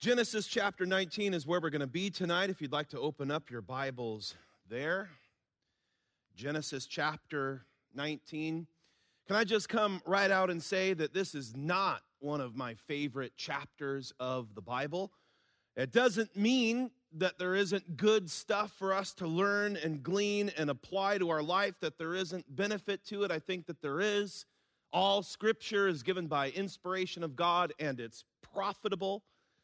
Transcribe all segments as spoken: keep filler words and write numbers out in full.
Genesis chapter nineteen is where we're going to be tonight. If you'd like to open up your Bibles there. Genesis chapter nineteen. Can I just come right out and say that this is not one of my favorite chapters of the Bible? It doesn't mean that there isn't good stuff for us to learn and glean and apply to our life, that there isn't benefit to it. I think that there is. All Scripture is given by inspiration of God, and it's profitable.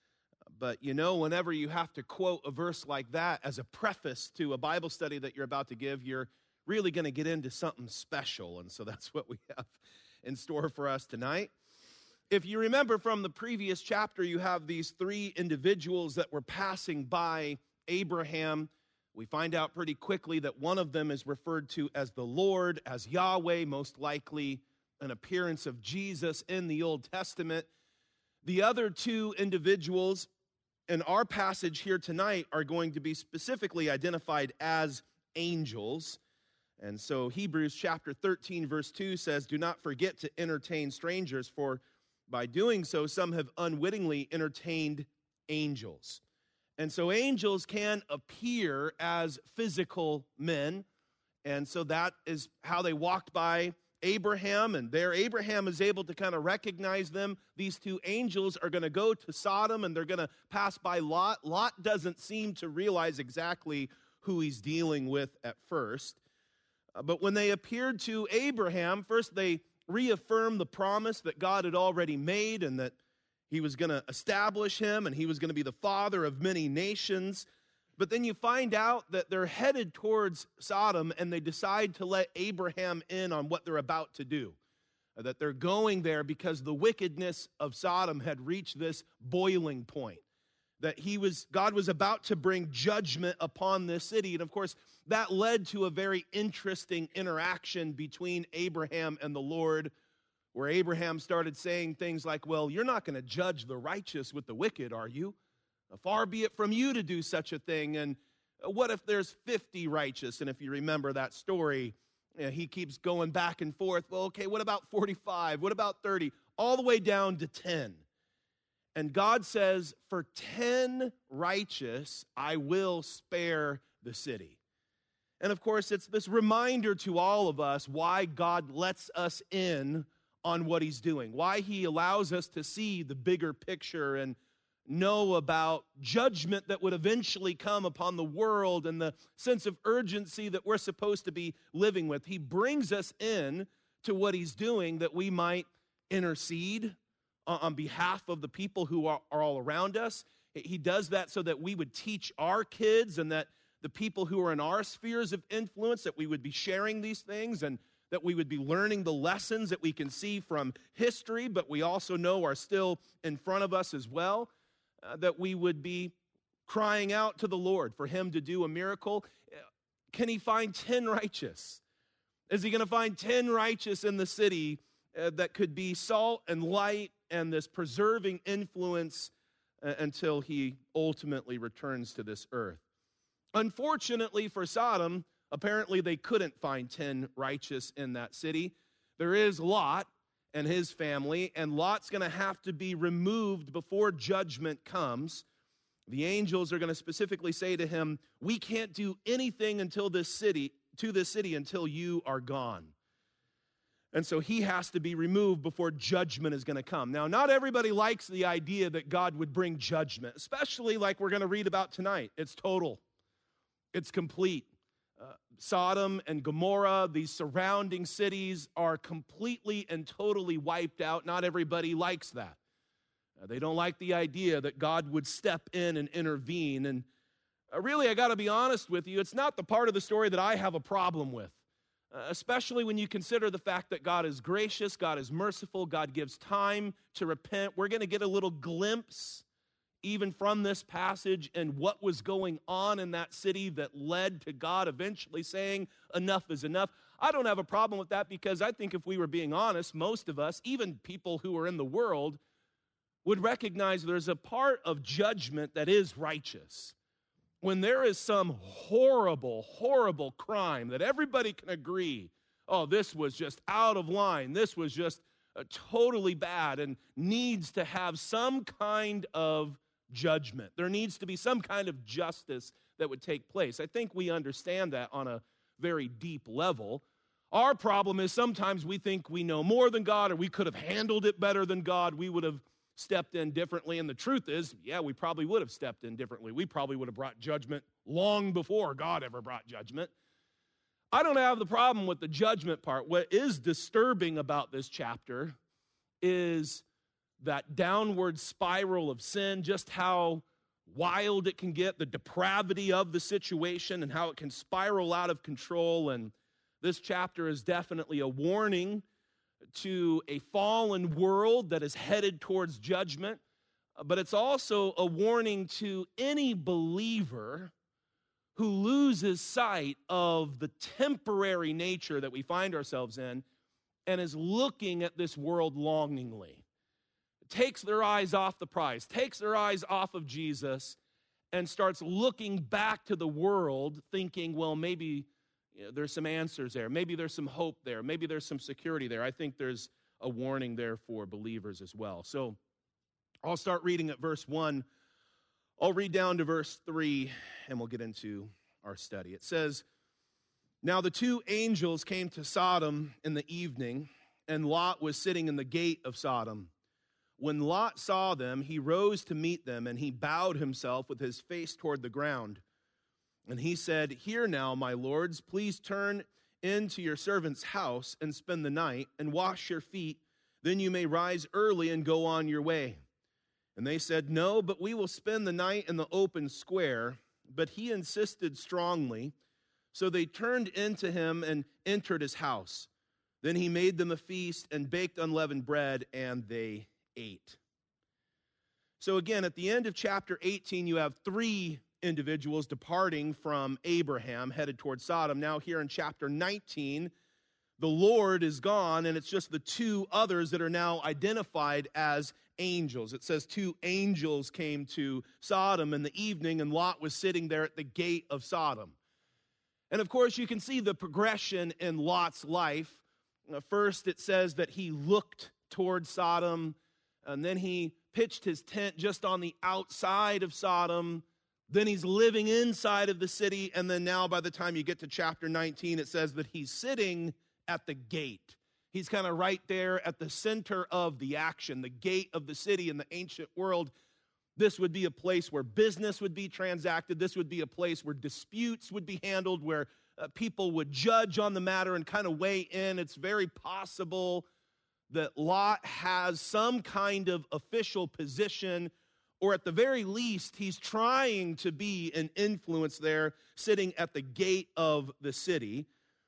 But you know, whenever you have to quote a verse like that as a preface to a Bible study that you're about to give, you're really going to get into something special. And so that's what we have in store for us tonight. If you remember from the previous chapter, you have these three individuals that were passing by Abraham. We find out pretty quickly that one of them is referred to as the Lord, as Yahweh, most likely an appearance of Jesus in the Old Testament. The other two individuals in our passage here tonight are going to be specifically identified as angels. And so Hebrews chapter thirteen verse two says, "Do not forget to entertain strangers, for by doing so some have unwittingly entertained angels." And so angels can appear as physical men. And so that is how they walked by Abraham, and there Abraham is able to kind of recognize them. These two angels are going to go to Sodom, and they're going to pass by Lot. Lot doesn't seem to realize exactly who he's dealing with at first. Uh, but when they appeared to Abraham, first they reaffirmed the promise that God had already made, and that he was going to establish him, and he was going to be the father of many nations. But then you find out that they're headed towards Sodom, and they decide to let Abraham in on what they're about to do. That they're going there because the wickedness of Sodom had reached this boiling point. That he was, God was about to bring judgment upon this city. And of course, that led to a very interesting interaction between Abraham and the Lord, where Abraham started saying things like, "Well, you're not going to judge the righteous with the wicked, are you? Far be it from you to do such a thing. And what if there's fifty righteous?" And if you remember that story, you know, he keeps going back and forth. Well, okay, what about forty-five? What about thirty? All the way down to ten. And God says, for ten righteous, I will spare the city. And of course, it's this reminder to all of us why God lets us in on what he's doing, why he allows us to see the bigger picture and know about judgment that would eventually come upon the world and the sense of urgency that we're supposed to be living with. He brings us in to what he's doing that we might intercede on behalf of the people who are, are all around us. He does that so that we would teach our kids, and that the people who are in our spheres of influence, that we would be sharing these things, and that we would be learning the lessons that we can see from history, but we also know are still in front of us as well. Uh, that we would be crying out to the Lord for him to do a miracle. Can he find ten righteous? Is he going to find ten righteous in the city uh, that could be salt and light and this preserving influence uh, until he ultimately returns to this earth? Unfortunately for Sodom, apparently they couldn't find ten righteous in that city. There is Lot and his family, and Lot's going to have to be removed before judgment comes. The angels are going to specifically say to him, "We can't do anything until this city, to this city until you are gone." And so he has to be removed before judgment is going to come. Now, not everybody likes the idea that God would bring judgment, especially like we're going to read about tonight. It's total. It's complete. Uh, Sodom and Gomorrah, these surrounding cities, are completely and totally wiped out. Not everybody likes that. Uh, they don't like the idea that God would step in and intervene. And uh, really, I got to be honest with you, it's not the part of the story that I have a problem with, uh, especially when you consider the fact that God is gracious, God is merciful, God gives time to repent. We're going to get a little glimpse even from this passage and what was going on in that city that led to God eventually saying, enough is enough. I don't have a problem with that, because I think if we were being honest, most of us, even people who are in the world, would recognize there's a part of judgment that is righteous. When there is some horrible, horrible crime that everybody can agree, oh, this was just out of line, this was just uh, totally bad and needs to have some kind of judgment. There needs to be some kind of justice that would take place. I think we understand that on a very deep level. Our problem is sometimes we think we know more than God, or we could have handled it better than God. We would have stepped in differently. And the truth is, yeah, we probably would have stepped in differently. We probably would have brought judgment long before God ever brought judgment. I don't have the problem with the judgment part. What is disturbing about this chapter is that downward spiral of sin, just how wild it can get, the depravity of the situation, and how it can spiral out of control. And this chapter is definitely a warning to a fallen world that is headed towards judgment, but it's also a warning to any believer who loses sight of the temporary nature that we find ourselves in and is looking at this world longingly. Takes their eyes off the prize, takes their eyes off of Jesus, and starts looking back to the world thinking, well, maybe you know, there's some answers there. Maybe there's some hope there. Maybe there's some security there. I think there's a warning there for believers as well. So I'll start reading at verse one. I'll read down to verse three, and we'll get into our study. It says, "Now the two angels came to Sodom in the evening, and Lot was sitting in the gate of Sodom. When Lot saw them, he rose to meet them, and he bowed himself with his face toward the ground. And he said, 'Hear now, my lords, please turn into your servant's house and spend the night, and wash your feet. Then you may rise early and go on your way.' And they said, 'No, but we will spend the night in the open square.' But he insisted strongly. So they turned into him and entered his house. Then he made them a feast and baked unleavened bread, and they ate." So again, at the end of chapter eighteen, you have three individuals departing from Abraham, headed towards Sodom. Now here in chapter nineteen, the Lord is gone, and it's just the two others that are now identified as angels. It says two angels came to Sodom in the evening, and Lot was sitting there at the gate of Sodom. And of course, you can see the progression in Lot's life. First, it says that he looked toward Sodom, and then he pitched his tent just on the outside of Sodom. Then he's living inside of the city, and then now by the time you get to chapter nineteen, it says that he's sitting at the gate. He's kind of right there at the center of the action, the gate of the city in the ancient world. This would be a place where business would be transacted. This would be a place where disputes would be handled, where uh, people would judge on the matter and kind of weigh in. It's very possible that Lot has some kind of official position, or at the very least, he's trying to be an influence there, sitting at the gate of the city.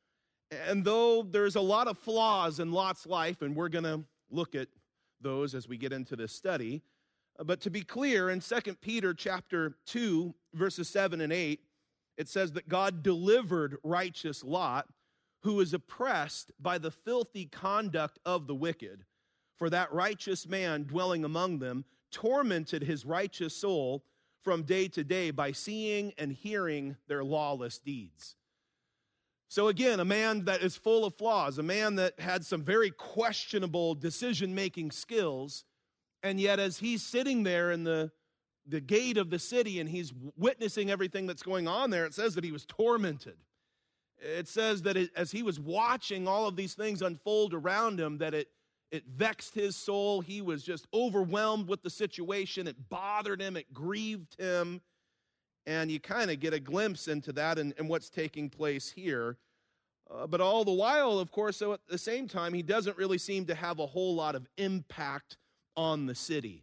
And though there's a lot of flaws in Lot's life, and we're going to look at those as we get into this study, but to be clear, in Second Peter chapter two, verses seven and eight, it says that God delivered righteous Lot, who was oppressed by the filthy conduct of the wicked. For that righteous man dwelling among them tormented his righteous soul from day to day by seeing and hearing their lawless deeds. So again, a man that is full of flaws, a man that had some very questionable decision-making skills, and yet as he's sitting there in the, the gate of the city and he's witnessing everything that's going on there, it says that he was tormented. It says that it, as he was watching all of these things unfold around him, that it, it vexed his soul. He was just overwhelmed with the situation. It bothered him. It grieved him. And you kind of get a glimpse into that and, and what's taking place here. Uh, but all the while, of course, so at the same time, he doesn't really seem to have a whole lot of impact on the city.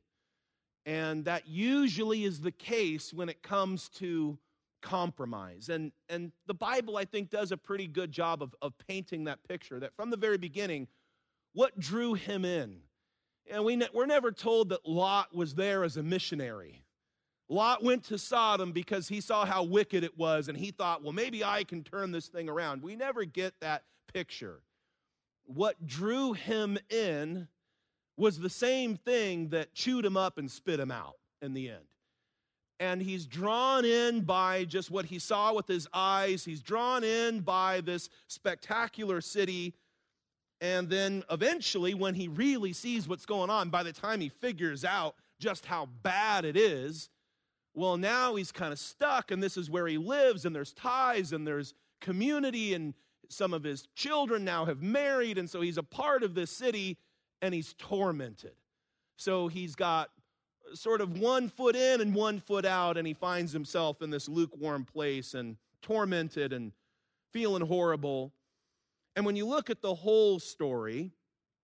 And that usually is the case when it comes to compromise. And, and the Bible, I think, does a pretty good job of, of painting that picture, that from the very beginning, what drew him in? And we ne- we're never told that Lot was there as a missionary. Lot went to Sodom because he saw how wicked it was, and he thought, well, maybe I can turn this thing around. We never get that picture. What drew him in was the same thing that chewed him up and spit him out in the end. And he's drawn in by just what he saw with his eyes. He's drawn in by this spectacular city. And then eventually, when he really sees what's going on, by the time he figures out just how bad it is. Well, now he's kind of stuck, and this is where he lives, and there's ties, and there's community, and some of his children now have married, and so he's a part of this city, and he's tormented. So he's got sort of one foot in and one foot out, and he finds himself in this lukewarm place and tormented and feeling horrible. And when you look at the whole story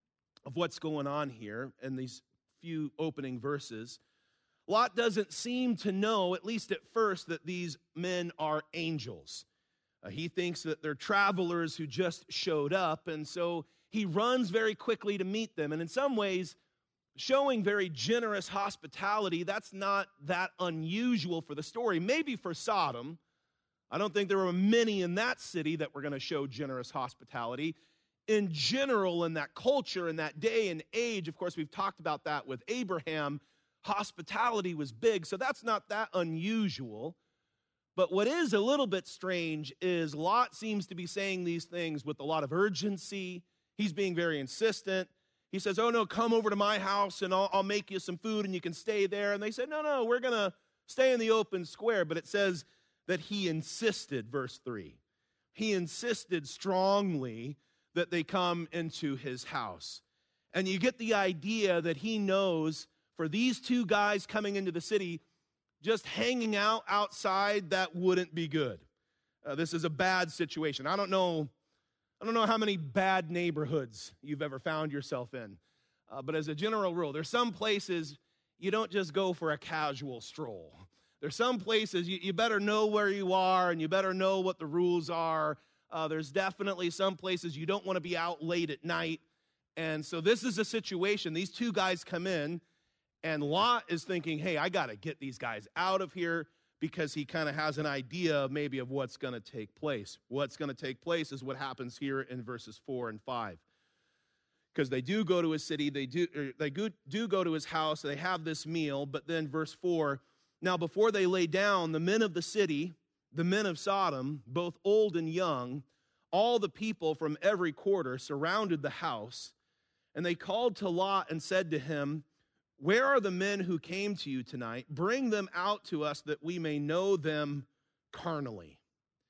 of what's going on here in these few opening verses, Lot doesn't seem to know, at least at first, that these men are angels. Uh, he thinks that they're travelers who just showed up, and so he runs very quickly to meet them. And in some ways, showing very generous hospitality, that's not that unusual for the story. Maybe for Sodom. I don't think there were many in that city that were going to show generous hospitality. In general, in that culture, in that day and age, of course, we've talked about that with Abraham, hospitality was big, so that's not that unusual. But what is a little bit strange is Lot seems to be saying these things with a lot of urgency. He's being very insistent. He says, oh, no, come over to my house, and I'll, I'll make you some food, and you can stay there. And they said, no, no, we're going to stay in the open square. But it says that he insisted, verse three. He insisted strongly that they come into his house. And you get the idea that he knows for these two guys coming into the city, just hanging out outside, that wouldn't be good. Uh, this is a bad situation. I don't know, I don't know how many bad neighborhoods you've ever found yourself in. Uh, but as a general rule, there's some places you don't just go for a casual stroll. There's some places you, you better know where you are, and you better know what the rules are. Uh, there's definitely some places you don't want to be out late at night. And so this is a situation. These two guys come in, and Lot is thinking, hey, I got to get these guys out of here, because he kind of has an idea maybe of what's going to take place. What's going to take place is what happens here in verses four and five. Because they do go to his city, they do, they do go to his house, they have this meal, but then verse four, now before they lay down, the men of the city, the men of Sodom, both old and young, all the people from every quarter surrounded the house, and they called to Lot and said to him, where are the men who came to you tonight? Bring them out to us that we may know them carnally.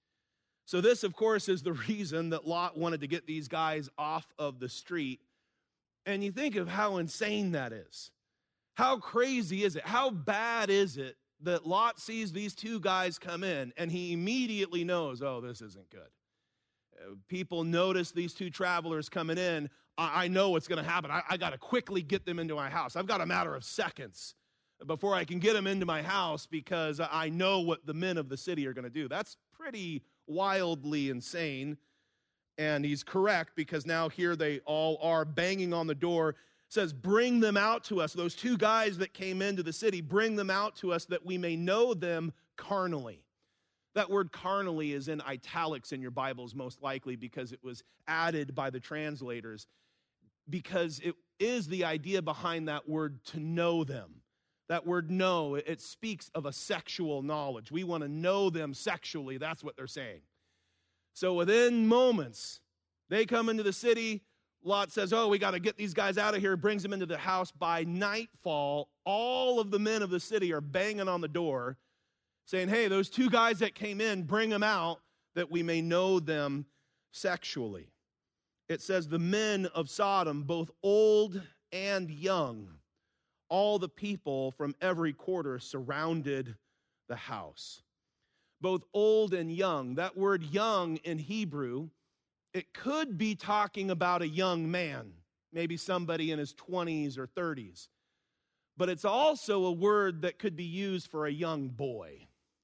So this, of course, is the reason that Lot wanted to get these guys off of the street. And you think of how insane that is. How crazy is it? How bad is it that Lot sees these two guys come in, and he immediately knows, oh, this isn't good. Uh, people notice these two travelers coming in. I, I know what's going to happen. I, I got to quickly get them into my house. I've got a matter of seconds before I can get them into my house, because I know what the men of the city are going to do. That's pretty wildly insane. And he's correct, because now here they all are banging on the door. It says, bring them out to us. Those two guys that came into the city, bring them out to us that we may know them carnally. That word carnally is in italics in your Bibles most likely, because it was added by the translators, because it is the idea behind that word to know them. That word know, it speaks of a sexual knowledge. We want to know them sexually. That's what they're saying. So within moments, they come into the city. Lot says, oh, we got to get these guys out of here. Brings them into the house. By nightfall, all of the men of the city are banging on the door, saying, hey, those two guys that came in, bring them out that we may know them sexually. It says the men of Sodom, both old and young, all the people from every quarter surrounded the house. Both old and young. That word young in Hebrew, it could be talking about a young man, maybe somebody in his twenties or thirties. But it's also a word that could be used for a young boy.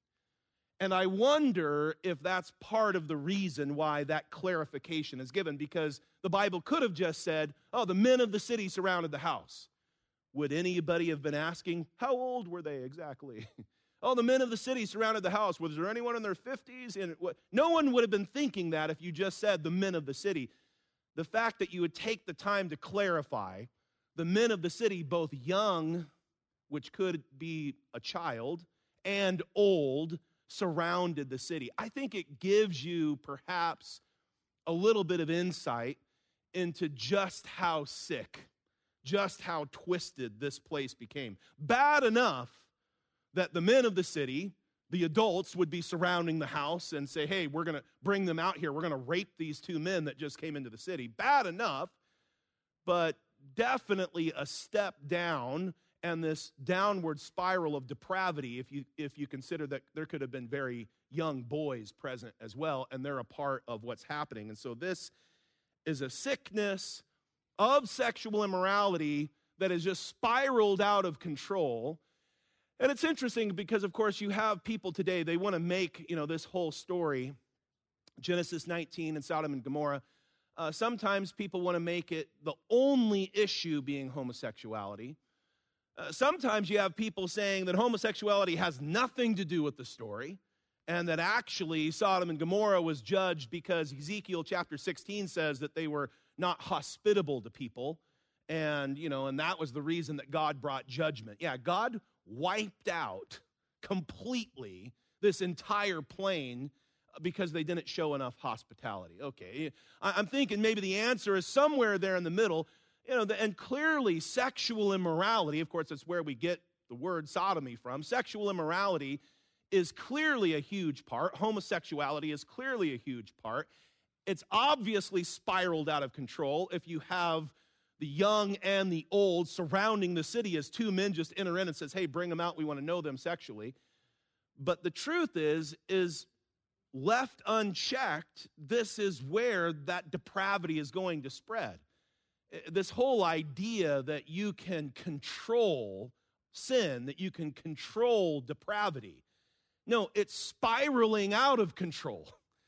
And I wonder if that's part of the reason why that clarification is given, because the Bible could have just said, oh, the men of the city surrounded the house. Would anybody have been asking, how old were they exactly? Oh, the men of the city surrounded the house. Was there anyone in their fifties? And what? No one would have been thinking that if you just said the men of the city. The fact that you would take the time to clarify the men of the city, both young, which could be a child, and old, surrounded the city. I think it gives you perhaps a little bit of insight into just how sick just how twisted this place became. Bad enough that the men of the city, the adults, would be surrounding the house and say, hey, we're going to bring them out here. We're going to rape these two men that just came into the city. Bad enough, but definitely a step down, and this downward spiral of depravity, if you if you consider that there could have been very young boys present as well, and they're a part of what's happening. And so this is a sickness of sexual immorality that has just spiraled out of control. And it's interesting because, of course, you have people today, they want to make, you know, this whole story, Genesis nineteen and Sodom and Gomorrah, uh, sometimes people want to make it the only issue being homosexuality. Uh, sometimes you have people saying that homosexuality has nothing to do with the story, and that actually Sodom and Gomorrah was judged because Ezekiel chapter sixteen says that they were not hospitable to people, and, you know, and that was the reason that God brought judgment. Yeah, God wiped out completely this entire plain because they didn't show enough hospitality. Okay, I'm thinking maybe the answer is somewhere there in the middle, you know, and clearly sexual immorality, of course, that's where we get the word sodomy from. Sexual immorality is clearly a huge part. Homosexuality is clearly a huge part. It's obviously spiraled out of control if you have the young and the old surrounding the city as two men just enter in and says, hey, bring them out, we want to know them sexually. But the truth is, is left unchecked, this is where that depravity is going to spread. This whole idea that you can control sin, that you can control depravity. No, it's spiraling out of control.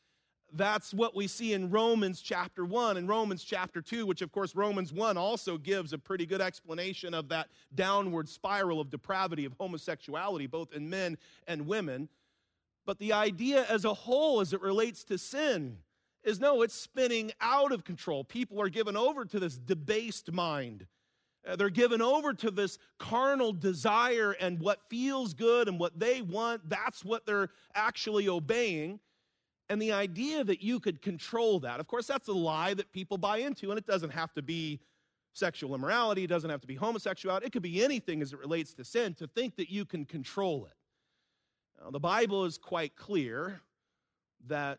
That's what we see in Romans chapter one and Romans chapter two, which of course Romans one also gives a pretty good explanation of that downward spiral of depravity of homosexuality, both in men and women. But the idea as a whole as it relates to sin is no, it's spinning out of control. People are given over to this debased mind. Uh, they're given over to this carnal desire, and what feels good and what they want, that's what they're actually obeying. And the idea that you could control that, of course, that's a lie that people buy into, and it doesn't have to be sexual immorality, it doesn't have to be homosexuality, it could be anything as it relates to sin, to think that you can control it. Now, the Bible is quite clear that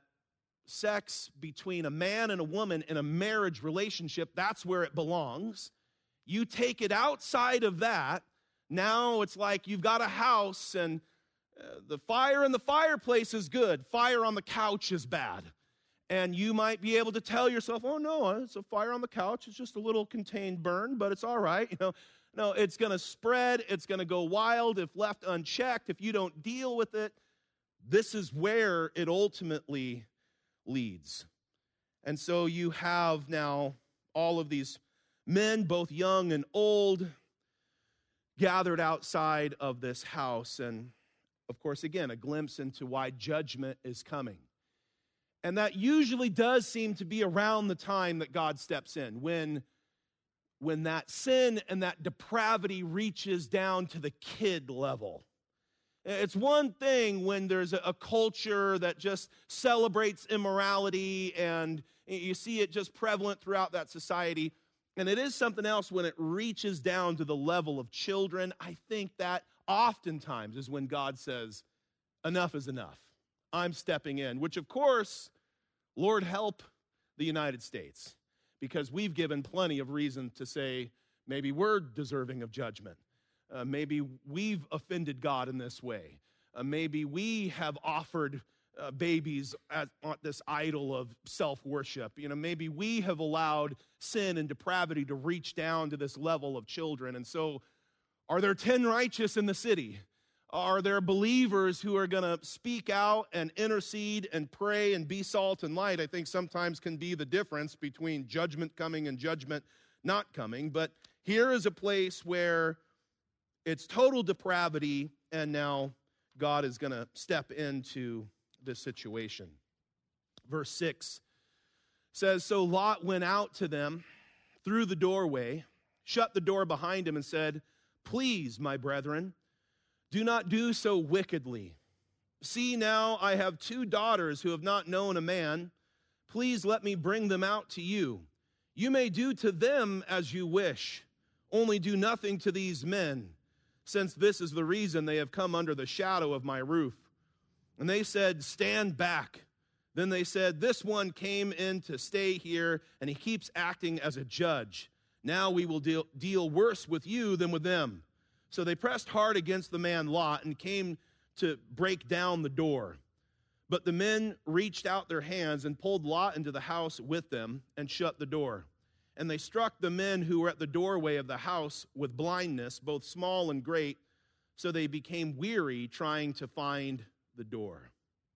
sex between a man and a woman in a marriage relationship, that's where it belongs. You take it outside of that, now it's like you've got a house and uh, the fire in the fireplace is good, fire on the couch is bad. And you might be able to tell yourself, oh no, it's a fire on the couch, it's just a little contained burn, but it's all right. You know, no, it's going to spread, it's going to go wild if left unchecked, if you don't deal with it. This is where it ultimately leads. And so you have now all of these men, both young and old, gathered outside of this house. And of course, again, a glimpse into why judgment is coming. And that usually does seem to be around the time that God steps in, when, when that sin and that depravity reaches down to the kid level. It's one thing when there's a, a culture that just celebrates immorality and you see it just prevalent throughout that society. And it is something else when it reaches down to the level of children. I think that oftentimes is when God says, enough is enough. I'm stepping in, which of course, Lord help the United States, because we've given plenty of reason to say maybe we're deserving of judgment. Uh, maybe we've offended God in this way. Uh, maybe we have offered uh, babies as uh, this idol of self-worship. You know, maybe we have allowed sin and depravity to reach down to this level of children. And so, are there ten righteous in the city? Are there believers who are going to speak out and intercede and pray and be salt and light? I think sometimes can be the difference between judgment coming and judgment not coming. But here is a place where it's total depravity, and now God is going to step into this situation. Verse six says, so Lot went out to them through the doorway, shut the door behind him, and said, please, my brethren, do not do so wickedly. See now, I have two daughters who have not known a man. Please let me bring them out to you. You may do to them as you wish. Only do nothing to these men, since this is the reason they have come under the shadow of my roof. And they said, stand back. Then they said, this one came in to stay here, and he keeps acting as a judge. Now we will deal, deal worse with you than with them. So they pressed hard against the man Lot and came to break down the door. But the men reached out their hands and pulled Lot into the house with them and shut the door. And they struck the men who were at the doorway of the house with blindness, both small and great, so they became weary trying to find the door.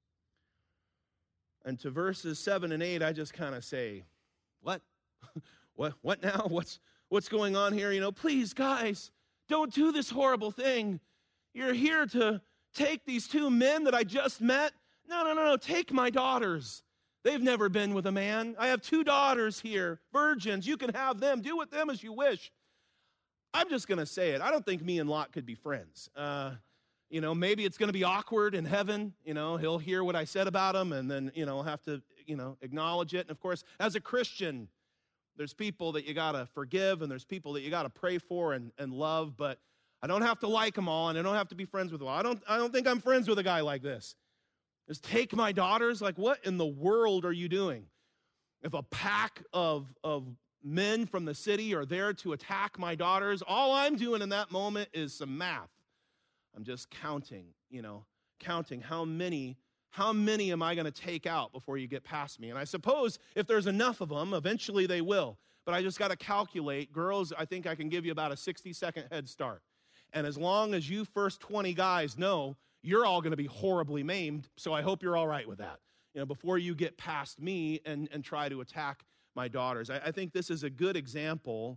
And to verses seven and eight, I just kind of say, what? what? What now? What's, what's going on here? You know, please, guys, don't do this horrible thing. You're here to take these two men that I just met. No, no, no, no, take my daughters. They've never been with a man. I have two daughters here, virgins. You can have them. Do with them as you wish. I'm just going to say it. I don't think me and Lot could be friends. Uh, you know, maybe it's going to be awkward in heaven. You know, he'll hear what I said about him and then, you know, have to, you know, acknowledge it. And, of course, as a Christian, there's people that you got to forgive and there's people that you got to pray for and, and love. But I don't have to like them all and I don't have to be friends with them all. I don't, I don't think I'm friends with a guy like this. Just take my daughters? Like, what in the world are you doing? If a pack of, of men from the city are there to attack my daughters, all I'm doing in that moment is some math. I'm just counting, you know, counting how many, how many am I going to take out before you get past me? And I suppose if there's enough of them, eventually they will. But I just got to calculate. Girls, I think I can give you about a sixty-second head start. And as long as you first twenty guys know, you're all going to be horribly maimed, so I hope you're all right with that. You know, before you get past me and, and try to attack my daughters. I, I think this is a good example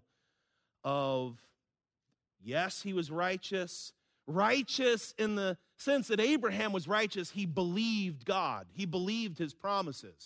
of, yes, he was righteous. Righteous in the sense that Abraham was righteous. He believed God. He believed his promises.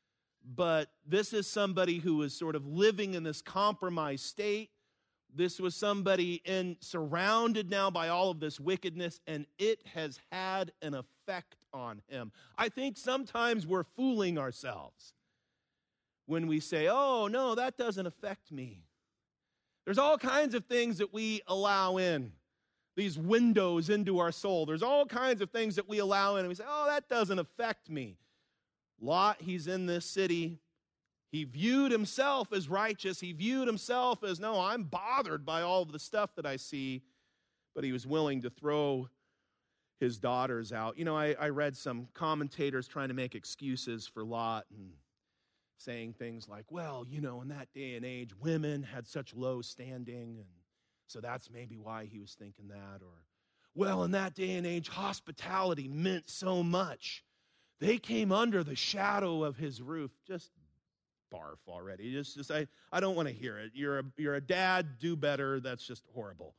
But this is somebody who was sort of living in this compromised state. This was somebody in surrounded now by all of this wickedness, and it has had an effect on him. I think sometimes we're fooling ourselves when we say, oh, no, that doesn't affect me. There's all kinds of things that we allow in, these windows into our soul. There's all kinds of things that we allow in, and we say, oh, that doesn't affect me. Lot, he's in this city. He viewed himself as righteous. He viewed himself as, no, I'm bothered by all of the stuff that I see. But he was willing to throw his daughters out. You know, I, I read some commentators trying to make excuses for Lot and saying things like, well, you know, in that day and age, women had such low standing, and so that's maybe why he was thinking that. Or, well, in that day and age, hospitality meant so much. They came under the shadow of his roof. Just barf already. Just, just I, I don't want to hear it. You're a, you're a dad, do better. That's just horrible.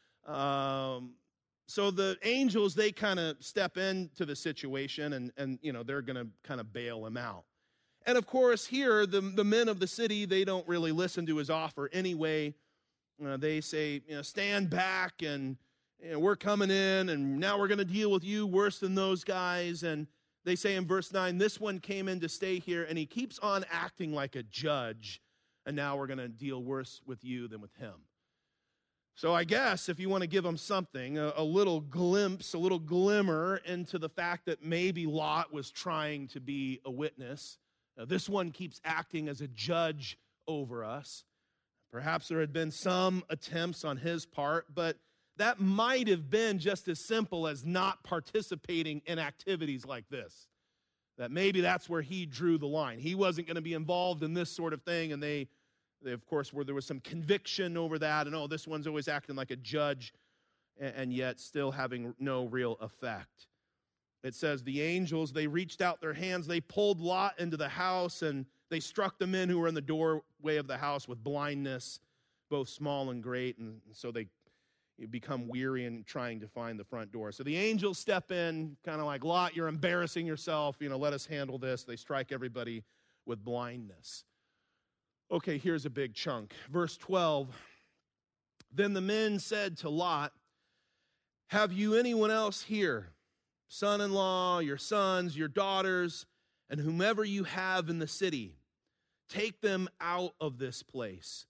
Um, so the angels, they kind of step into the situation and, and you know, they're going to kind of bail him out. And of course, here, the, the men of the city, they don't really listen to his offer anyway. Uh, they say, you know, stand back and you know, we're coming in and now we're going to deal with you worse than those guys. And they say in verse nine, this one came in to stay here, and he keeps on acting like a judge, and now we're going to deal worse with you than with him. So I guess if you want to give him something, a, a little glimpse, a little glimmer into the fact that maybe Lot was trying to be a witness. Now, this one keeps acting as a judge over us. Perhaps there had been some attempts on his part, but that might have been just as simple as not participating in activities like this. That maybe that's where he drew the line. He wasn't going to be involved in this sort of thing, and they, they of course, where there was some conviction over that, and oh, this one's always acting like a judge, and, and yet still having no real effect. It says the angels, they reached out their hands, they pulled Lot into the house, and they struck the men who were in the doorway of the house with blindness, both small and great, and so they You become weary in trying to find the front door. So the angels step in, kind of like, Lot, you're embarrassing yourself. You know, let us handle this. They strike everybody with blindness. Okay, here's a big chunk. Verse twelve, then the men said to Lot, have you anyone else here, son-in-law, your sons, your daughters, and whomever you have in the city? Take them out of this place.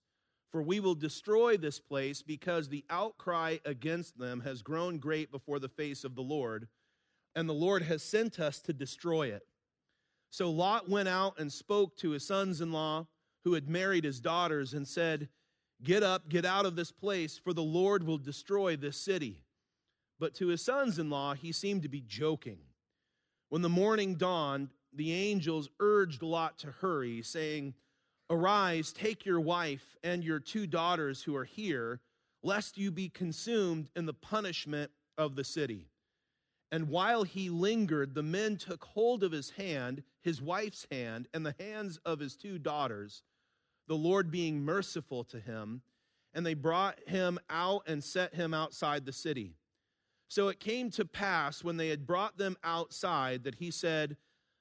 For we will destroy this place, because the outcry against them has grown great before the face of the Lord, and the Lord has sent us to destroy it. So Lot went out and spoke to his sons-in-law, who had married his daughters, and said, Get up, get out of this place, for the Lord will destroy this city. But to his sons-in-law he seemed to be joking. When the morning dawned, the angels urged Lot to hurry, saying, Arise, take your wife and your two daughters who are here, lest you be consumed in the punishment of the city. And while he lingered, the men took hold of his hand, his wife's hand, and the hands of his two daughters, the Lord being merciful to him, and they brought him out and set him outside the city. So it came to pass, when they had brought them outside, that he said,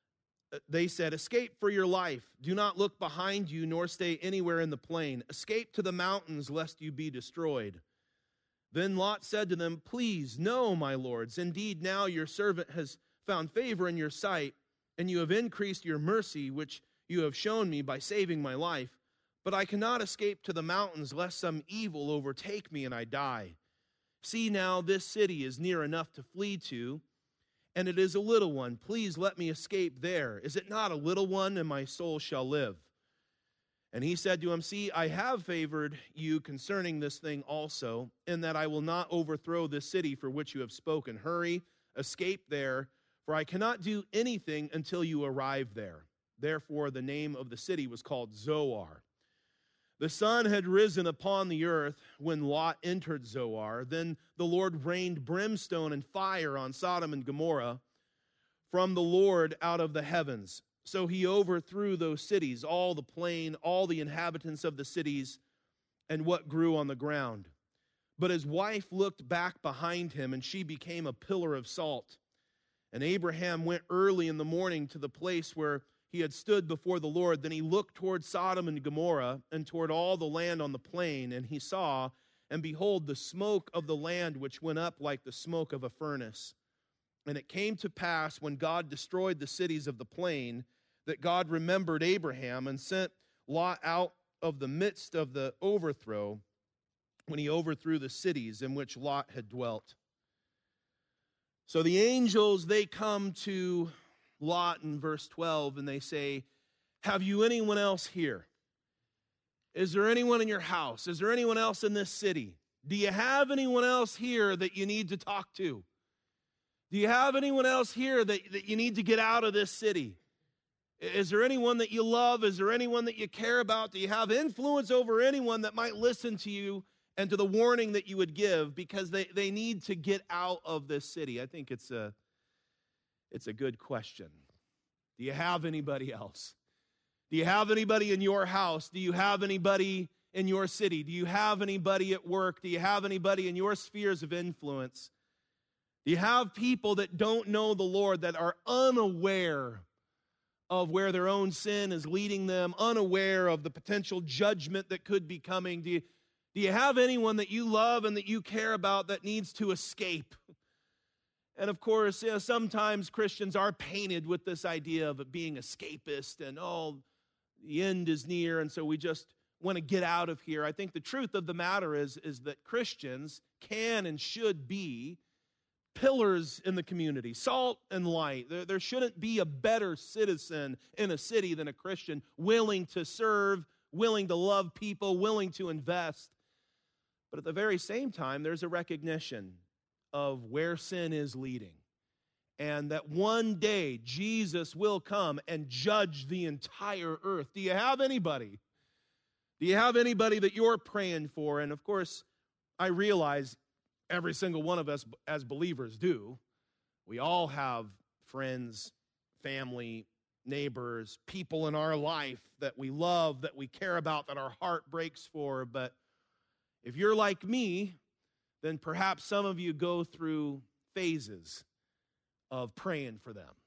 they said, Escape for your life. Do not look behind you, nor stay anywhere in the plain. Escape to the mountains, lest you be destroyed. Then Lot said to them, Please, no, my lords. Indeed, now your servant has found favor in your sight, and you have increased your mercy, which you have shown me by saving my life. But I cannot escape to the mountains, lest some evil overtake me and I die. See now, this city is near enough to flee to, and it is a little one. Please let me escape there. Is it not a little one, and my soul shall live? And he said to him, See, I have favored you concerning this thing also, in that I will not overthrow this city for which you have spoken. Hurry, escape there, for I cannot do anything until you arrive there. Therefore the name of the city was called Zoar. The sun had risen upon the earth when Lot entered Zoar. Then the Lord rained brimstone and fire on Sodom and Gomorrah from the Lord out of the heavens. So he overthrew those cities, all the plain, all the inhabitants of the cities, and what grew on the ground. But his wife looked back behind him, and she became a pillar of salt. And Abraham went early in the morning to the place where he had stood before the Lord. Then he looked toward Sodom and Gomorrah and toward all the land on the plain, and he saw, and behold, the smoke of the land which went up like the smoke of a furnace. And it came to pass, when God destroyed the cities of the plain, that God remembered Abraham and sent Lot out of the midst of the overthrow, when he overthrew the cities in which Lot had dwelt. So the angels, they come to Lot in verse twelve, and they say, Have you anyone else here? Is there anyone in your house? Is there anyone else in this city? Do you have anyone else here that you need to talk to? Do you have anyone else here that, that you need to get out of this city? Is there anyone that you love? Is there anyone that you care about? Do you have influence over anyone that might listen to you and to the warning that you would give, because they, they need to get out of this city? I think it's a It's a good question. Do you have anybody else? Do you have anybody in your house? Do you have anybody in your city? Do you have anybody at work? Do you have anybody in your spheres of influence? Do you have people that don't know the Lord, that are unaware of where their own sin is leading them, unaware of the potential judgment that could be coming? Do you, do you have anyone that you love and that you care about that needs to escape? And of course, you know, sometimes Christians are painted with this idea of it being escapist and, oh, the end is near, and so we just want to get out of here. I think the truth of the matter is, is that Christians can and should be pillars in the community, salt and light. There, there shouldn't be a better citizen in a city than a Christian, willing to serve, willing to love people, willing to invest. But at the very same time, there's a recognition of where sin is leading, and that one day Jesus will come and judge the entire earth. Do you have anybody? Do you have anybody that you're praying for? And of course, I realize every single one of us as believers do. We all have friends, family, neighbors, people in our life that we love, that we care about, that our heart breaks for. But if you're like me, then perhaps some of you go through phases of praying for them,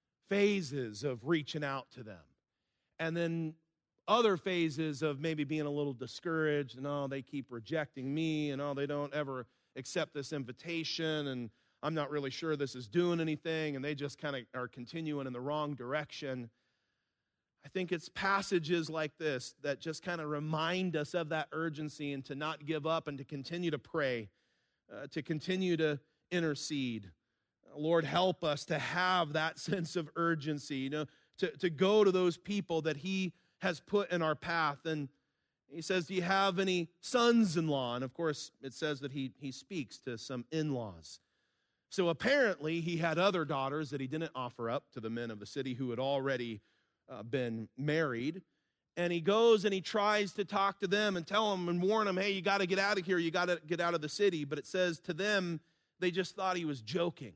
phases of reaching out to them, and then other phases of maybe being a little discouraged, and oh, they keep rejecting me, and oh, they don't ever accept this invitation, and I'm not really sure this is doing anything, and they just kind of are continuing in the wrong direction. I think it's passages like this that just kind of remind us of that urgency and to not give up and to continue to pray, uh, to continue to intercede. Lord, help us to have that sense of urgency, you know, to, to go to those people that he has put in our path. And he says, do you have any sons-in-law? And of course, it says that he, he speaks to some in-laws. So apparently, he had other daughters that he didn't offer up to the men of the city who had already uh, been married. And he goes and he tries to talk to them and tell them and warn them, hey, you got to get out of here. You got to get out of the city. But it says to them, they just thought he was joking.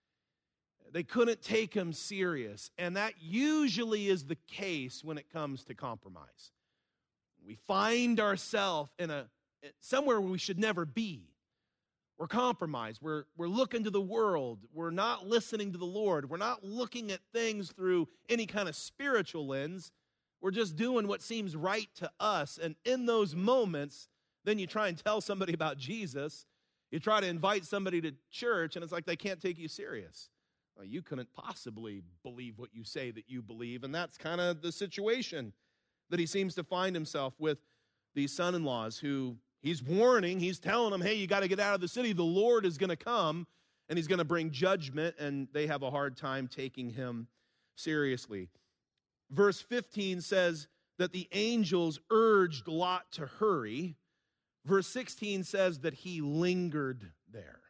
They couldn't take him serious. And that usually is the case when it comes to compromise. We find ourselves in a somewhere where we should never be. We're compromised. We're, we're looking to the world. We're not listening to the Lord. We're not looking at things through any kind of spiritual lens. We're just doing what seems right to us. And in those moments, then you try and tell somebody about Jesus. You try to invite somebody to church, and it's like they can't take you serious. Well, you couldn't possibly believe what you say that you believe. And that's kind of the situation that he seems to find himself with these son-in-laws who he's warning, he's telling them, hey, you got to get out of the city. The Lord is going to come, and he's going to bring judgment, and they have a hard time taking him seriously. Verse fifteen says that the angels urged Lot to hurry. Verse sixteen says that he lingered there.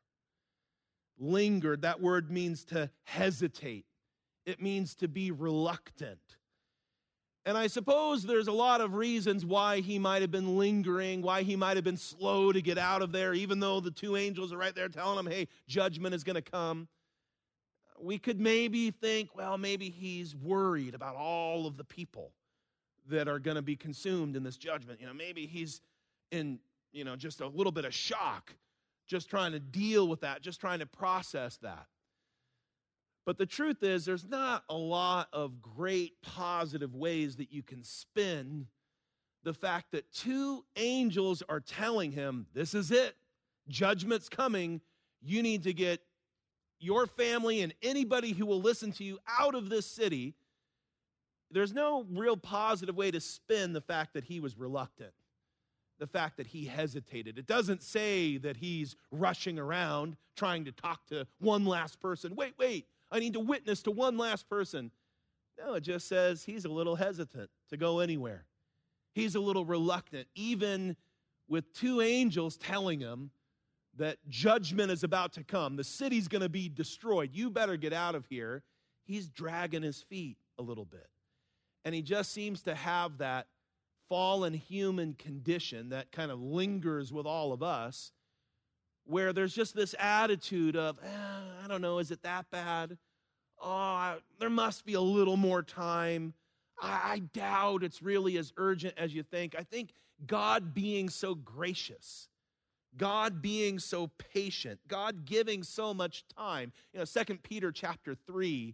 Lingered, that word means to hesitate. It means to be reluctant. And I suppose there's a lot of reasons why he might have been lingering, why he might have been slow to get out of there, even though the two angels are right there telling him, hey, judgment is going to come. We could maybe think, well, maybe he's worried about all of the people that are going to be consumed in this judgment. You know, maybe he's in, you know, just a little bit of shock, just trying to deal with that, just trying to process that. But the truth is, there's not a lot of great positive ways that you can spin the fact that two angels are telling him, this is it, judgment's coming, you need to get your family and anybody who will listen to you out of this city. There's no real positive way to spin the fact that he was reluctant, the fact that he hesitated. It doesn't say that he's rushing around trying to talk to one last person. Wait, wait. I need to witness to one last person. No, it just says he's a little hesitant to go anywhere. He's a little reluctant, even with two angels telling him that judgment is about to come. The city's going to be destroyed. You better get out of here. He's dragging his feet a little bit. And he just seems to have that fallen human condition that kind of lingers with all of us, where there's just this attitude of, eh, I don't know, is it that bad? Oh, I, there must be a little more time. I, I doubt it's really as urgent as you think. I think God being so gracious, God being so patient, God giving so much time. You know, Second Peter chapter three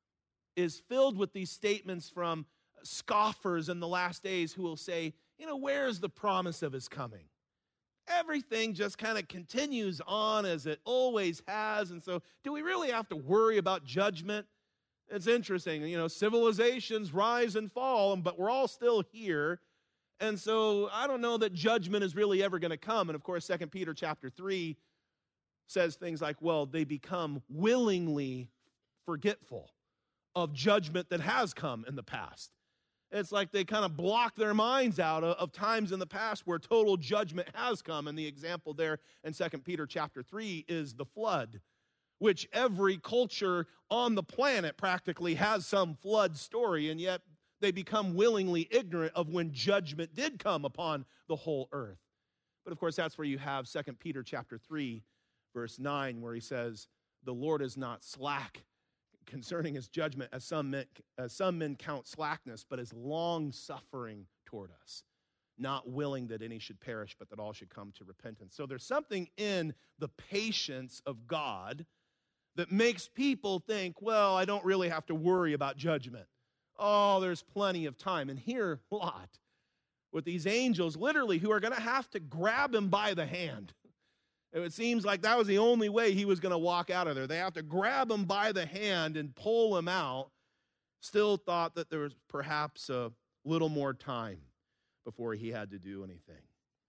is filled with these statements from scoffers in the last days who will say, you know, where's the promise of his coming? Everything just kind of continues on as it always has. And so do we really have to worry about judgment? It's interesting. You know, civilizations rise and fall, but we're all still here. And so I don't know that judgment is really ever going to come. And of course, Second Peter chapter three says things like, well, they become willingly forgetful of judgment that has come in the past. It's like they kind of block their minds out of, of times in the past where total judgment has come. And the example there in Second Peter chapter three is the flood, which every culture on the planet practically has some flood story, and yet they become willingly ignorant of when judgment did come upon the whole earth. But of course, that's where you have Second Peter chapter three, verse nine, where he says, the Lord is not slack concerning his judgment, as some men, as some men count slackness, but is long-suffering toward us, not willing that any should perish, but that all should come to repentance. So there's something in the patience of God that makes people think, well, I don't really have to worry about judgment. Oh, there's plenty of time. And here, Lot, with these angels, literally, who are going to have to grab him by the hand. It seems like that was the only way he was going to walk out of there. They have to grab him by the hand and pull him out. still thought that there was perhaps a little more time before he had to do anything.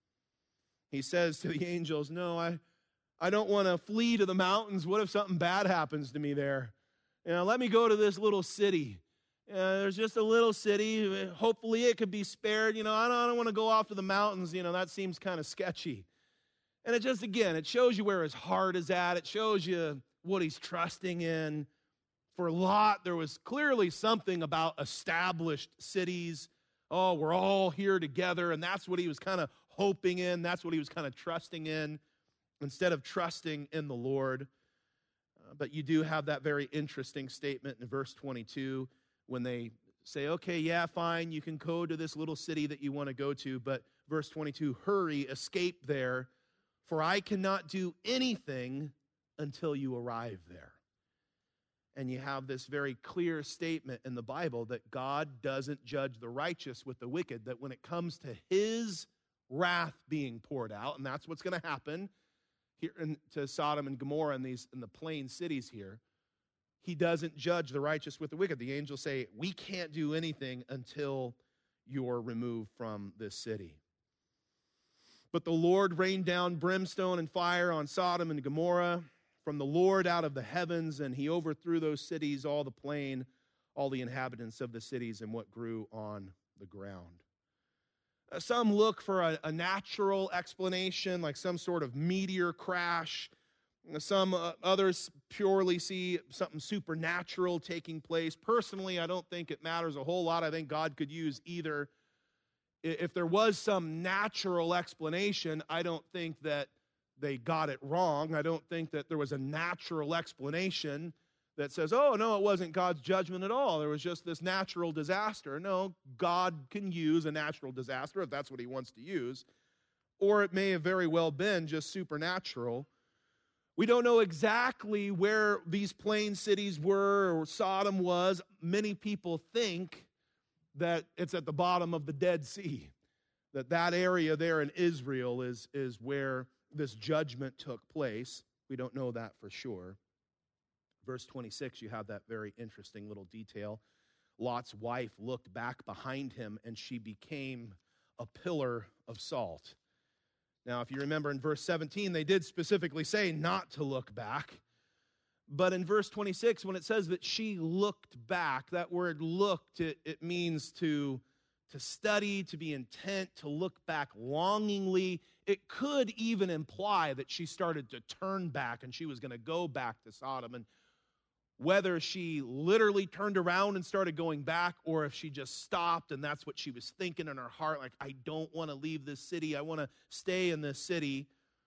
He says to the angels, no, I, I don't want to flee to the mountains. What if something bad happens to me there? You know, let me go to this little city. Uh, there's just a little city. Hopefully it could be spared. You know, I don't, I don't want to go off to the mountains. You know, that seems kind of sketchy. And it just, again, it shows you where his heart is at. It shows you what he's trusting in. For Lot, there was clearly something about established cities. Oh, we're all here together. And that's what he was kind of hoping in. That's what he was kind of trusting in instead of trusting in the Lord. Uh, but you do have that very interesting statement in verse twenty-two when they say, okay, yeah, fine, you can go to this little city that you want to go to. But verse twenty-two, hurry, escape there, for I cannot do anything until you arrive there. And you have this very clear statement in the Bible that God doesn't judge the righteous with the wicked, that when it comes to his wrath being poured out, and that's what's going to happen here in, to Sodom and Gomorrah and these in the plain cities here, he doesn't judge the righteous with the wicked. The angels say, we can't do anything until you're removed from this city. But the Lord rained down brimstone and fire on Sodom and Gomorrah from the Lord out of the heavens, and he overthrew those cities, all the plain, all the inhabitants of the cities, and what grew on the ground. Uh, some look for a, a natural explanation, like some sort of meteor crash. Some uh, others purely see something supernatural taking place. Personally, I don't think it matters a whole lot. I think God could use either. If there was some natural explanation, I don't think that they got it wrong. I don't think that there was a natural explanation that says, oh, no, it wasn't God's judgment at all. There was just this natural disaster. No, God can use a natural disaster if that's what he wants to use. Or it may have very well been just supernatural. We don't know exactly where these plain cities were or Sodom was. Many people think that it's at the bottom of the Dead Sea, that that area there in Israel is, is where this judgment took place. We don't know that for sure. Verse twenty-six, you have that very interesting little detail. Lot's wife looked back behind him, and she became a pillar of salt. Now, if you remember in verse seventeen, they did specifically say not to look back. But in verse twenty-six, when it says that she looked back, that word looked, it, it means to, to study, to be intent, to look back longingly. It could even imply that she started to turn back and she was going to go back to Sodom. And whether she literally turned around and started going back or if she just stopped and that's what she was thinking in her heart, like, I don't want to leave this city, I want to stay in this city.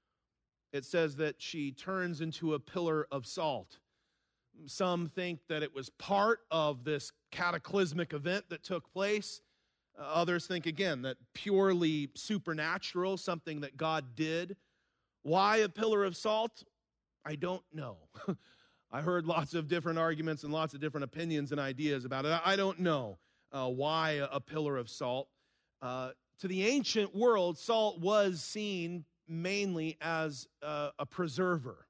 It says that she turns into a pillar of salt. Some think that it was part of this cataclysmic event that took place. Uh, others think, again, that purely supernatural, something that God did. Why a pillar of salt? I don't know. I heard lots of different arguments and lots of different opinions and ideas about it. I don't know uh, why a, a pillar of salt. Uh, to the ancient world, salt was seen mainly as uh, a preserver.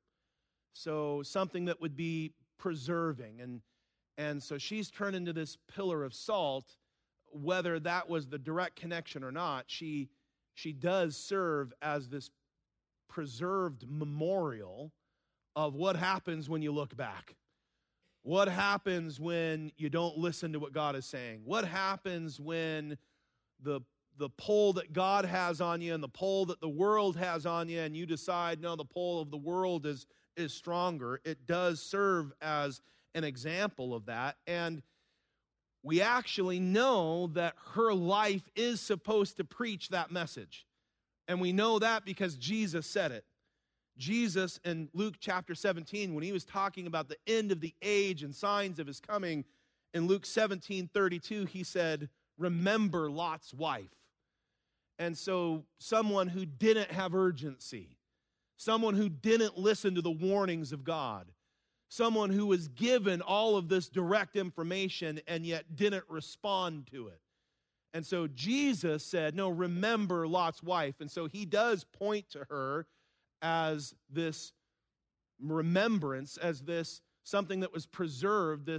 So something that would be preserving. And, and so she's turned into this pillar of salt. Whether that was the direct connection or not, she, she does serve as this preserved memorial of what happens when you look back. What happens when you don't listen to what God is saying? What happens when the, the pull that God has on you and the pull that the world has on you, and you decide, no, the pull of the world is, is stronger? It does serve as an example of that. And we actually know that her life is supposed to preach that message. And we know that because Jesus said it. Jesus in Luke chapter seventeen, when he was talking about the end of the age and signs of his coming, in Luke seventeen thirty-two, he said, remember Lot's wife. And so someone who didn't have urgency, someone who didn't listen to the warnings of God, someone who was given all of this direct information and yet didn't respond to it. And so Jesus said, no, remember Lot's wife. And so he does point to her as this remembrance, as this something that was preserved, this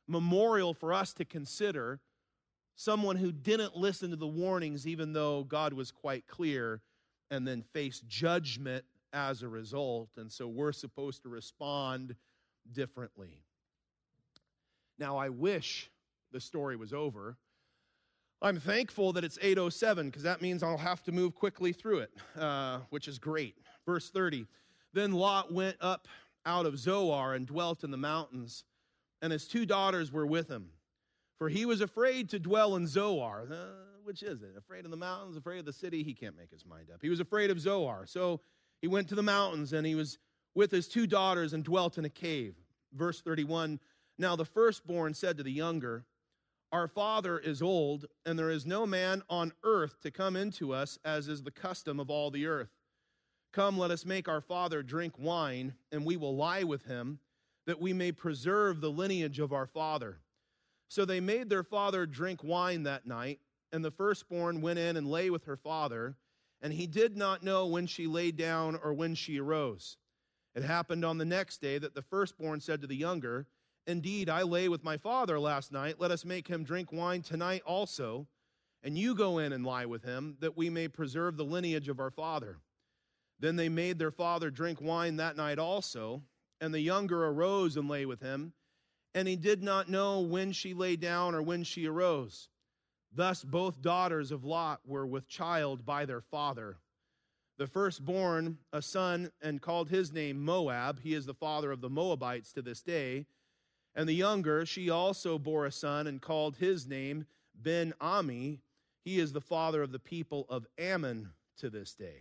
memorial for us to consider. Someone who didn't listen to the warnings even though God was quite clear, and then faced judgment as a result. And so we're supposed to respond differently. Now, I wish the story was over. I'm thankful that it's eight oh seven, because that means I'll have to move quickly through it, uh, which is great. Verse thirty, then Lot went up out of Zoar and dwelt in the mountains, and his two daughters were with him. For he was afraid to dwell in Zoar. Uh, which is it? Afraid of the mountains, afraid of the city? He can't make his mind up. He was afraid of Zoar. So he went to the mountains, and he was with his two daughters and dwelt in a cave. Verse thirty-one, now the firstborn said to the younger, our father is old, and there is no man on earth to come into us, as is the custom of all the earth. Come, let us make our father drink wine, and we will lie with him, that we may preserve the lineage of our father. So they made their father drink wine that night, and the firstborn went in and lay with her father, and he did not know when she lay down or when she arose. It happened on the next day that the firstborn said to the younger, indeed, I lay with my father last night. Let us make him drink wine tonight also, and you go in and lie with him, that we may preserve the lineage of our father. Then they made their father drink wine that night also, and the younger arose and lay with him, and he did not know when she lay down or when she arose. Thus both daughters of Lot were with child by their father. The firstborn, a son, and called his name Moab. He is the father of the Moabites to this day. And the younger, she also bore a son and called his name Ben-Ami. He is the father of the people of Ammon to this day.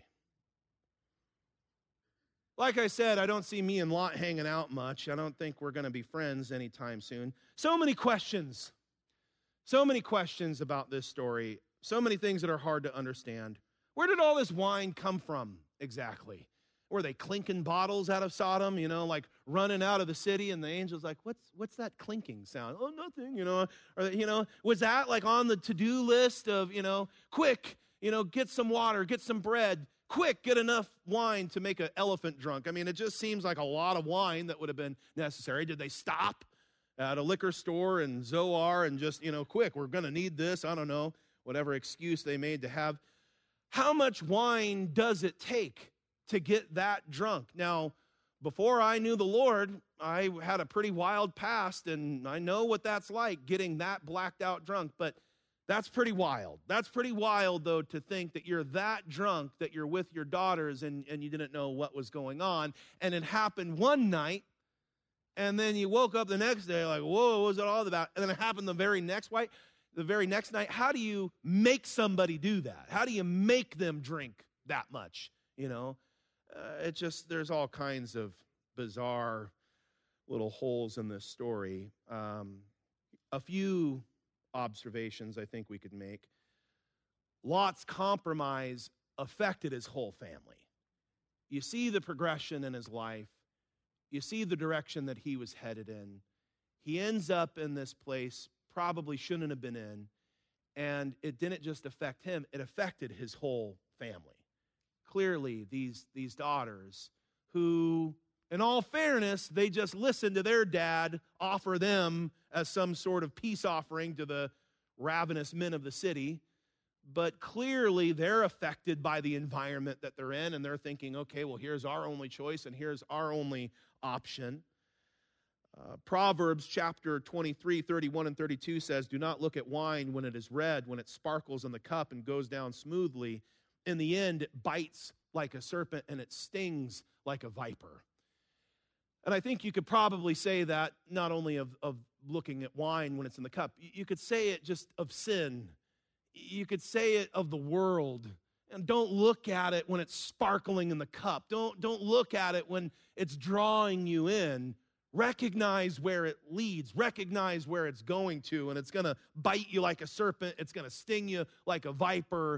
Like I said, I don't see me and Lot hanging out much. I don't think we're going to be friends anytime soon. So many questions. So many questions about this story. So many things that are hard to understand. Where did all this wine come from exactly? Were they clinking bottles out of Sodom, you know, like running out of the city, and the angel's like, what's what's that clinking sound? Oh, nothing, you know. Or, you know, was that like on the to-do list of, you know, quick, you know, get some water, get some bread, quick, get enough wine to make an elephant drunk? I mean, it just seems like a lot of wine that would have been necessary. Did they stop at a liquor store in Zoar and just, you know, quick, we're going to need this, I don't know, whatever excuse they made to have. How much wine does it take to get that drunk? Now, before I knew the Lord, I had a pretty wild past, and I know what that's like, getting that blacked out drunk, but that's pretty wild. That's pretty wild, though, to think that you're that drunk that you're with your daughters and, and you didn't know what was going on, and it happened one night, and then you woke up the next day like, whoa, what was it all about? And then it happened the very next night. The very next night. How do you make somebody do that? How do you make them drink that much? You know, uh, it just, there's all kinds of bizarre little holes in this story. Um, a few observations I think we could make. Lot's compromise affected his whole family. You see the progression in his life. You see the direction that he was headed in. He ends up in this place probably shouldn't have been in, and it didn't just affect him, it affected his whole family. Clearly, these, these daughters who, in all fairness, they just listened to their dad offer them as some sort of peace offering to the ravenous men of the city, but clearly they're affected by the environment that they're in, and they're thinking, okay, well, here's our only choice, and here's our only option. Uh, Proverbs chapter twenty-three, thirty-one and thirty-two says, do not look at wine when it is red, when it sparkles in the cup and goes down smoothly. In the end, it bites like a serpent and it stings like a viper. And I think you could probably say that not only of, of looking at wine when it's in the cup. You could say it just of sin. You could say it of the world. And don't look at it when it's sparkling in the cup. Don't, don't look at it when it's drawing you in. Recognize where it leads. Recognize where it's going to, and it's going to bite you like a serpent. It's going to sting you like a viper.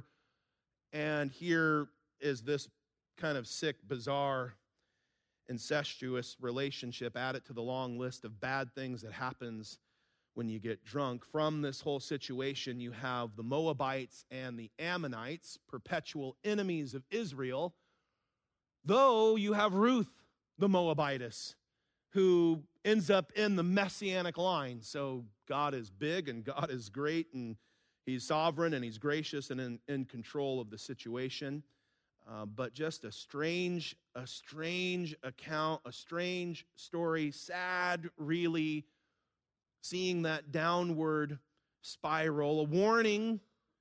And here is this kind of sick, bizarre, incestuous relationship added to the long list of bad things that happens when you get drunk. From this whole situation, you have the Moabites and the Ammonites, perpetual enemies of Israel, though you have Ruth, the Moabitess, who ends up in the messianic line. So God is big and God is great and he's sovereign and he's gracious and in, in control of the situation. Uh, but just a strange, a strange account, a strange story, sad, really, seeing that downward spiral, a warning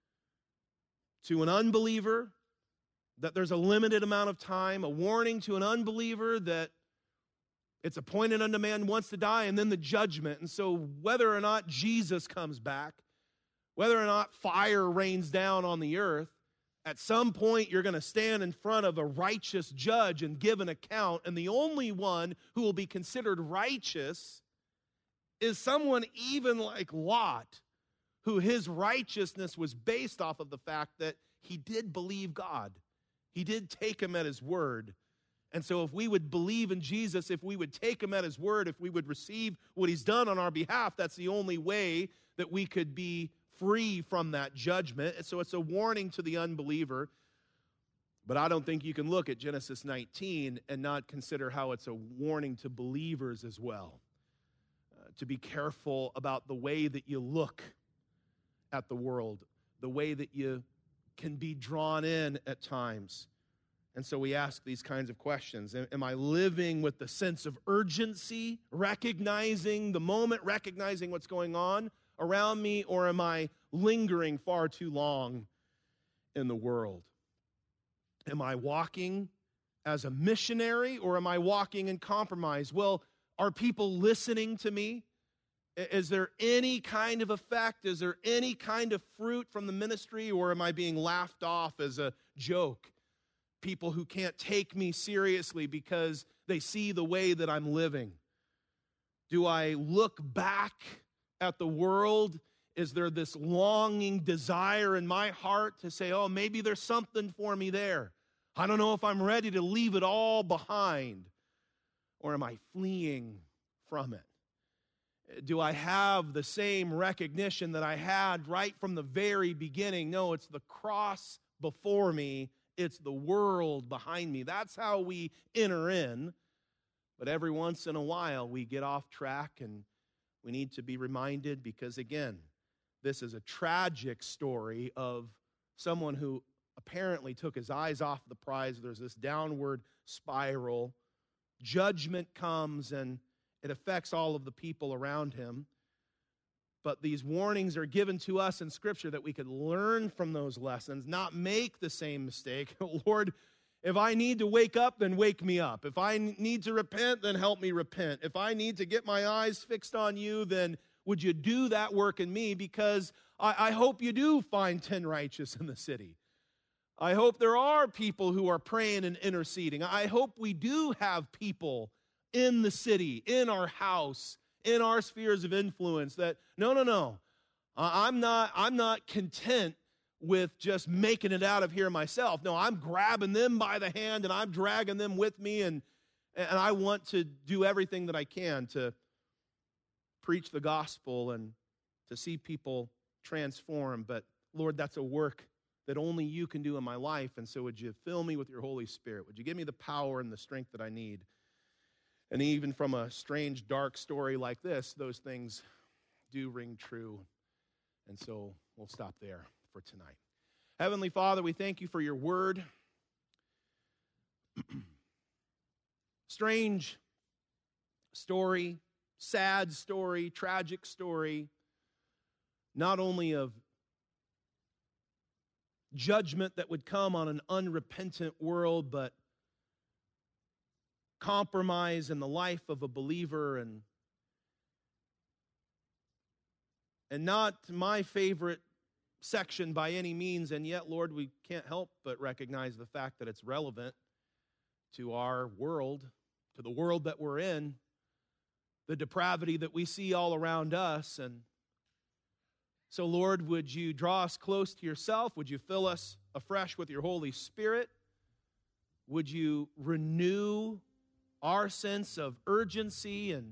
to an unbeliever that there's a limited amount of time, a warning to an unbeliever that it's appointed unto man once to die, and then the judgment. And so whether or not Jesus comes back, whether or not fire rains down on the earth, at some point you're going to stand in front of a righteous judge and give an account, and the only one who will be considered righteous is someone even like Lot, who his righteousness was based off of the fact that he did believe God. He did take him at his word. And so if we would believe in Jesus, if we would take him at his word, if we would receive what he's done on our behalf, that's the only way that we could be free from that judgment. And so it's a warning to the unbeliever. But I don't think you can look at Genesis nineteen and not consider how it's a warning to believers as well. Uh, to be careful about the way that you look at the world, the way that you can be drawn in at times. And so we ask these kinds of questions. Am I living with the sense of urgency, recognizing the moment, recognizing what's going on around me, or am I lingering far too long in the world? Am I walking as a missionary, or am I walking in compromise? Well, are people listening to me? Is there any kind of effect? Is there any kind of fruit from the ministry, or am I being laughed off as a joke? People who can't take me seriously because they see the way that I'm living. Do I look back at the world? Is there this longing desire in my heart to say, oh, maybe there's something for me there? I don't know if I'm ready to leave it all behind. Or am I fleeing from it? Do I have the same recognition that I had right from the very beginning? No, it's the cross before me. It's the world behind me. That's how we enter in. But every once in a while, we get off track, and we need to be reminded, because, again, this is a tragic story of someone who apparently took his eyes off the prize. There's this downward spiral. Judgment comes, and it affects all of the people around him. But these warnings are given to us in Scripture that we could learn from those lessons, not make the same mistake. Lord, if I need to wake up, then wake me up. If I need to repent, then help me repent. If I need to get my eyes fixed on you, then would you do that work in me? Because I, I hope you do find ten righteous in the city. I hope there are people who are praying and interceding. I hope we do have people in the city, in our house, in our spheres of influence, that no, no, no, I'm not, I'm not content with just making it out of here myself. No, I'm grabbing them by the hand and I'm dragging them with me, and, and I want to do everything that I can to preach the gospel and to see people transform. But Lord, that's a work that only you can do in my life. And so would you fill me with your Holy Spirit? Would you give me the power and the strength that I need? And even from a strange, dark story like this, those things do ring true. And so we'll stop there for tonight. Heavenly Father, we thank you for your word. Strange story, sad story, tragic story, not only of judgment that would come on an unrepentant world, but compromise in the life of a believer, and and not my favorite section by any means, and yet, Lord, we can't help but recognize the fact that it's relevant to our world, to the world that we're in, the depravity that we see all around us. And so, Lord, would you draw us close to yourself? Would you fill us afresh with your Holy Spirit? Would you renew our sense of urgency, and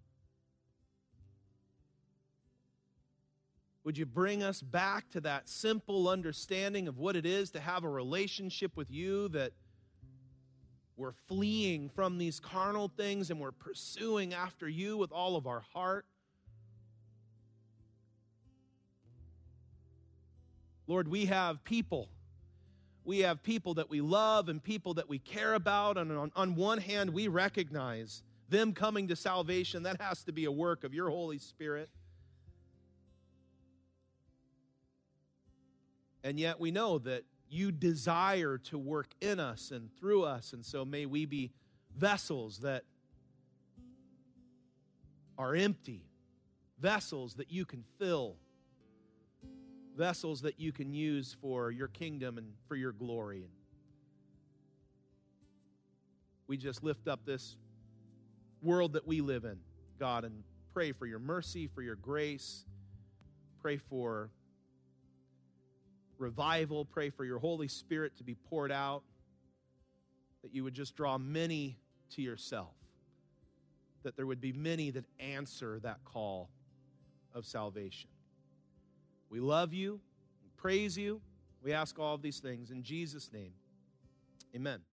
would you bring us back to that simple understanding of what it is to have a relationship with you, that we're fleeing from these carnal things and we're pursuing after you with all of our heart. Lord, we have people. We have people that we love and people that we care about. And on, on one hand, we recognize them coming to salvation. That has to be a work of your Holy Spirit. And yet we know that you desire to work in us and through us. And so may we be vessels that are empty, vessels that you can fill, vessels that you can use for your kingdom and for your glory. And we just lift up this world that we live in, God, and pray for your mercy, for your grace. Pray for revival. Pray for your Holy Spirit to be poured out, that you would just draw many to yourself, that there would be many that answer that call of salvation. We love you, we praise you. We ask all of these things in Jesus' name. Amen.